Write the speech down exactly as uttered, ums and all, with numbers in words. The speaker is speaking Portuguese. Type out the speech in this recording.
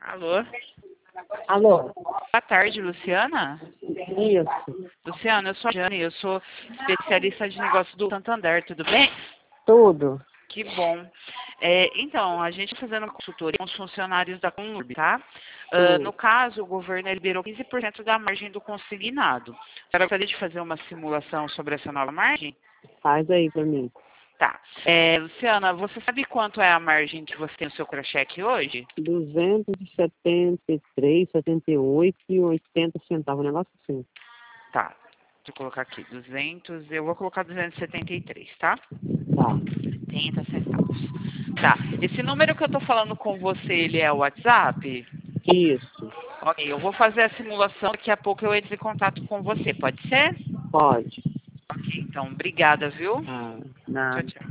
Alô? Alô? Boa tarde, Luciana. Isso. Luciana, eu sou a Jane, eu sou especialista de negócio do Santander, tudo bem? Tudo. Que bom. É, então, a gente está fazendo uma consultoria com os funcionários da Conurb, tá? Ah, Sim. no caso, o governo liberou quinze por cento da margem do consignado. A senhora gostaria de fazer uma simulação sobre essa nova margem? Faz aí pra mim. Tá. É, Luciana, você sabe quanto é a margem que você tem no seu crocheque hoje? duzentos e setenta e três, setenta e oito e oitenta centavos, um negócio assim. Tá. Deixa eu colocar aqui, duzentos, eu vou colocar duzentos e setenta e três, tá? Tá. oitenta centavos. Tá. Esse número que eu tô falando com você, ele é o WhatsApp? Isso. Ok, eu vou fazer a simulação, daqui a pouco eu entro em contato com você, pode ser? Pode. Ok, então, obrigada, viu? Ah, Tchau, nada. tchau.